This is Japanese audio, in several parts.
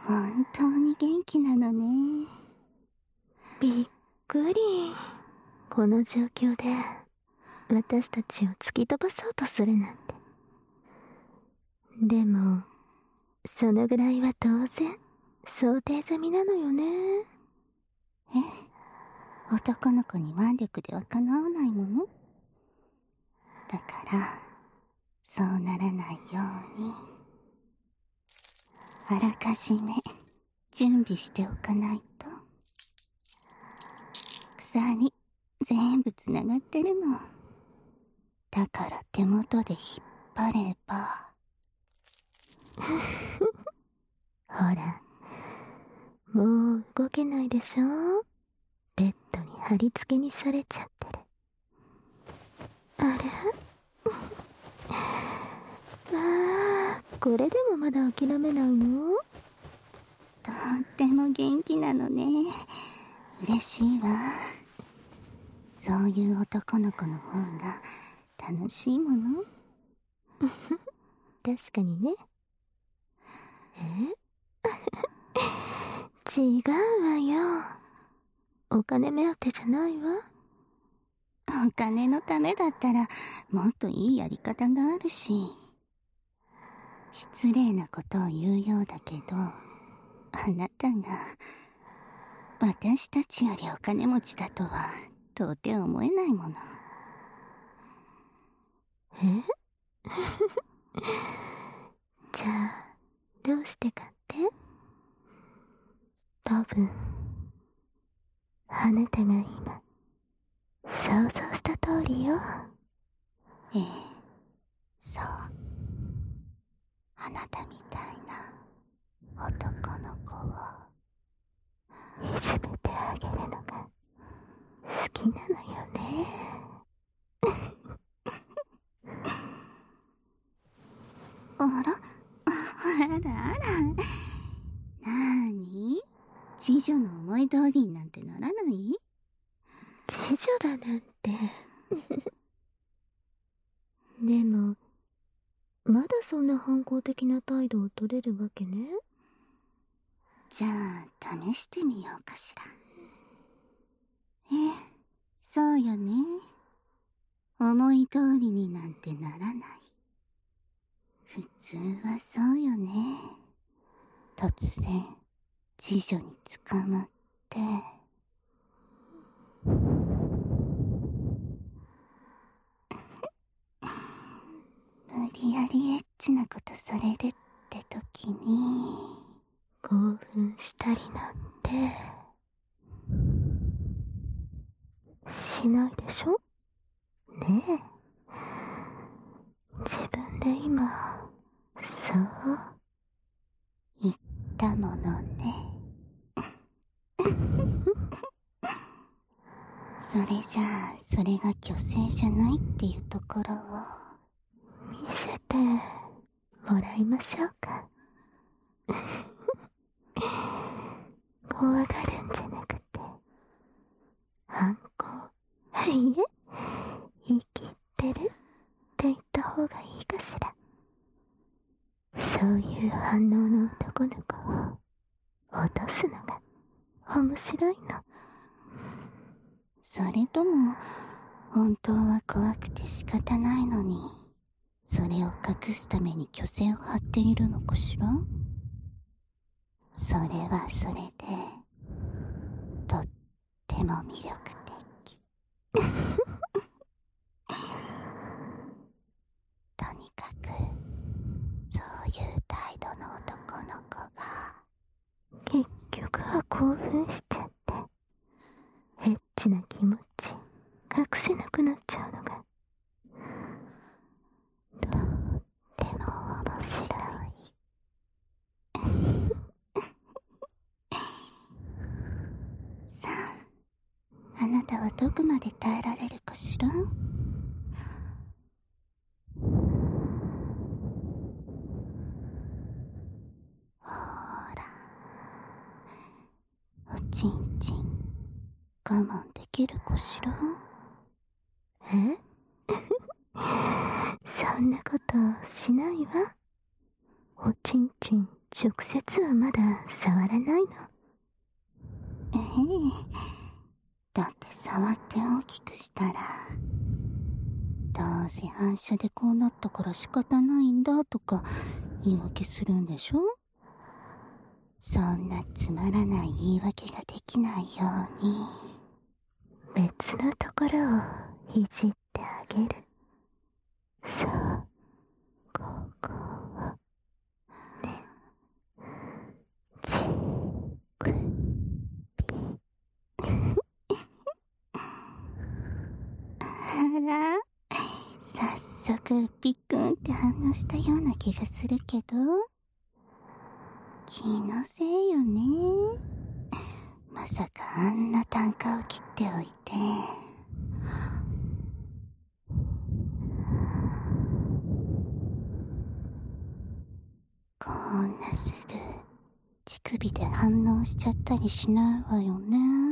本当に元気なのね。 びっくり。この状況で私たちを突き飛ばそうとするなんて。でもそのぐらいは当然想定済みなのよね。 男の子に腕力ではかなわないもの。だからそうならないようにあらかじめ準備しておかないと。鎖全部つながってるの。だから手元で引っ張ればほら、もう動けないでしょ。ベッドに貼り付けにされちゃってる。あれまあ、これでもまだ諦めないの？ とっても元気なのね。嬉しいわ。そういう男の子の方が楽しいもの。 確かにね。違うわよ。お金目当てじゃないわ。 お金のためだったらもっといいやり方があるし。失礼なことを言うようだけど、あなたが私たちよりお金持ちだとは到底思えないもの。 じゃあどうしてかって？多分あなたが今想像した通りよ。 ええ、そう。あなたみたいな男の子をいじめてあげるのが好きなのよね。 あらあらあら。なーに？次女の思い通りになんてならない？ 次女だなんて。でもまだそんな反抗的な態度を取れるわけね。 じゃあ試してみようかしら。そうよね。思い通りになんてならない。普通はそうよね。突然次女に捕まって無理やりエッチなことされるって時に興奮したりなんてしないでしょねえ。自分で今そう言ったものね。それじゃあそれが虚勢じゃないっていうところを見せてもらいましょうか。怖がるんじゃなくて反抗、いえ生きってるって言った方がいいかしら。そういう反応の男の子を落とすのが面白いの。 それとも本当は怖くて仕方ないのにそれを隠すために虚勢を張っているのかしら。それはそれでとっても魅力的。とにかくそういう態度の男の子が結局は興奮しちゃってエッチな気持ち隠せなくなっちゃうのがとっても面白い。さあ、あなたはどこまで耐えられるかしら。ほら、おちんちん我慢できるかしら。 そんなことしないわ。おちんちん直接はまだ触らないの。 ええ、だって触って大きくしたら、どうせ反射でこうなったから仕方ないんだとか言い訳するんでしょ。そんなつまらない言い訳ができないように、 別のところをいじってあげる。そう、ここをね、ちくび。 あら、早速ピクンって反応したような気がするけど、気のせいよね。まさかあんな単価を切っておいて。こんなすぐ乳首で反応しちゃったりしないわよね。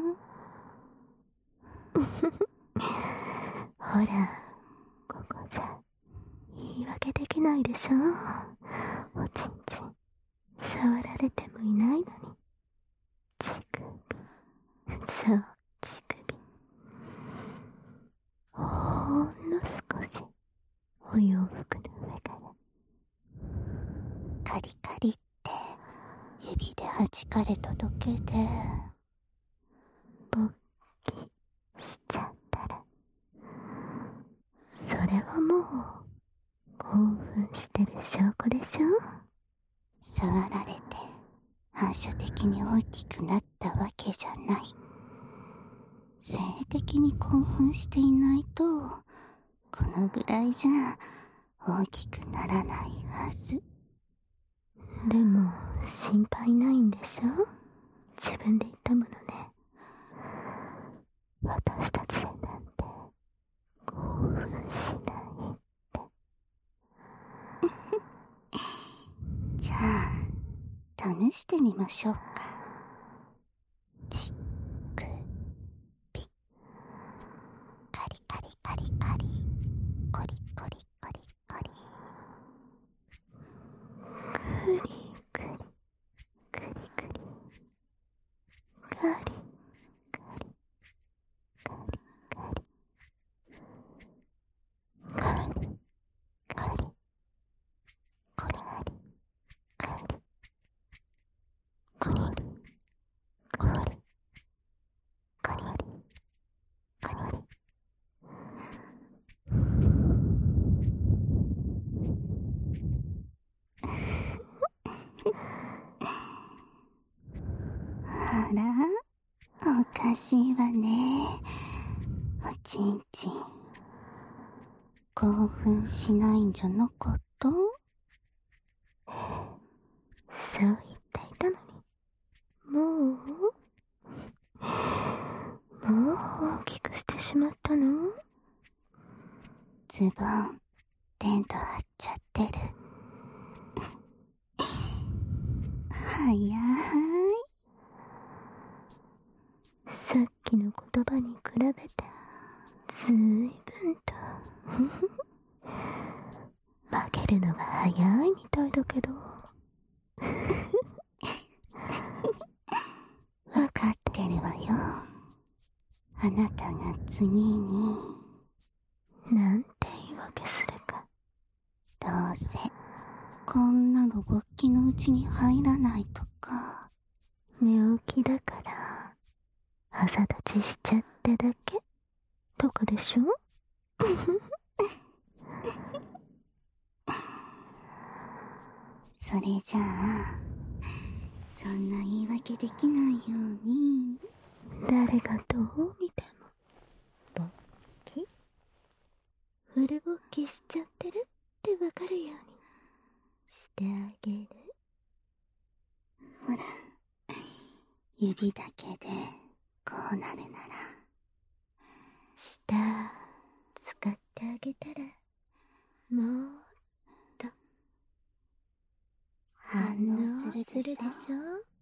ほら、ここじゃ言い訳できないでしょ。おちんちん触られてもいないのに。乳首、そう、乳首。ほんの少しお洋服の上からカリカリって指で弾かれただけで、 勃起しちゃったら、それはもう興奮してる証拠でしょ。 触られて反射的に大きくなったわけじゃない。性的に興奮していないと、このぐらいじゃ大きくならないはず。 でも心配ないんでしょ。自分で言ったものね。私たちでなんて興奮しないって。 じゃあ試してみましょうか。ちくび、カリカリカリカリ、コリコリコリコリ、 クリクリクリクリ、カリカリカリカリカリカリカリコリカリコリコリカリコリ。あら、おかしいわね。おちんちん、興奮しないんじゃなかった？ そう言っていたのに、もう大きくしてしまったの？ ズボン、テント張っちゃってる。早い。 さっきの言葉に比べてずいぶんと化けるのが早いみたいだけど。 わかってるわよ。あなたが次になんて言い訳するか。 どうせこんなの勃起のうちに入らないとか、 寝起きだから朝立ちしちゃってだけとかでしょ。 それじゃあそんな言い訳できないように、 誰がどう見ても勃起、フル勃起しちゃってるってわかるようにしてあげる。 ほら、指だけでこうなるなら舌使ってあげたらもっと反応するでしょ。 ょ。